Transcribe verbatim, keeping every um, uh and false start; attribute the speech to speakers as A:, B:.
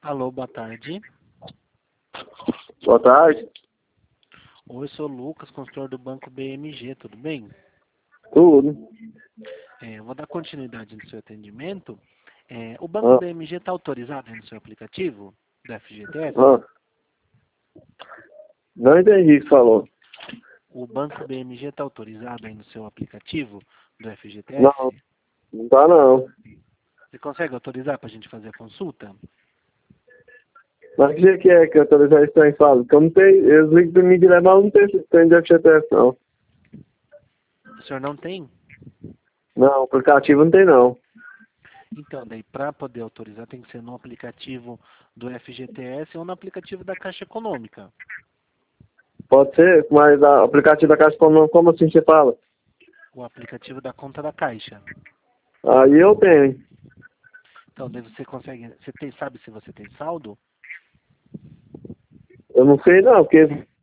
A: Alô, boa tarde.
B: Boa tarde.
A: Oi, sou o Lucas, consultor do Banco B M G, tudo bem?
B: Tudo.
A: É, eu vou dar continuidade no seu atendimento. É, o Banco
B: Ah,
A: B M G está autorizado aí no seu aplicativo do F G T S?
B: ah. Não entendi o que você falou.
A: O Banco B M G está autorizado aí no seu aplicativo do
B: Não,
A: F G T S?
B: não tá não.
A: Você consegue autorizar para a gente fazer a consulta?
B: Mas que jeito que é que autorizar isso aí fala? Porque eu não tenho, eles ligam pra mim direto, mas eu não tenho sistema de F G T S não.
A: O senhor não tem?
B: Não, aplicativo não tem não.
A: Então, daí para poder autorizar tem que ser no aplicativo do F G T S ou no aplicativo da Caixa Econômica.
B: Pode ser, mas o aplicativo da Caixa como, como assim você fala?
A: O aplicativo da conta da Caixa.
B: Aí eu tenho.
A: Então, daí você consegue. Você tem, sabe se você tem saldo?
B: Eu não sei não, porque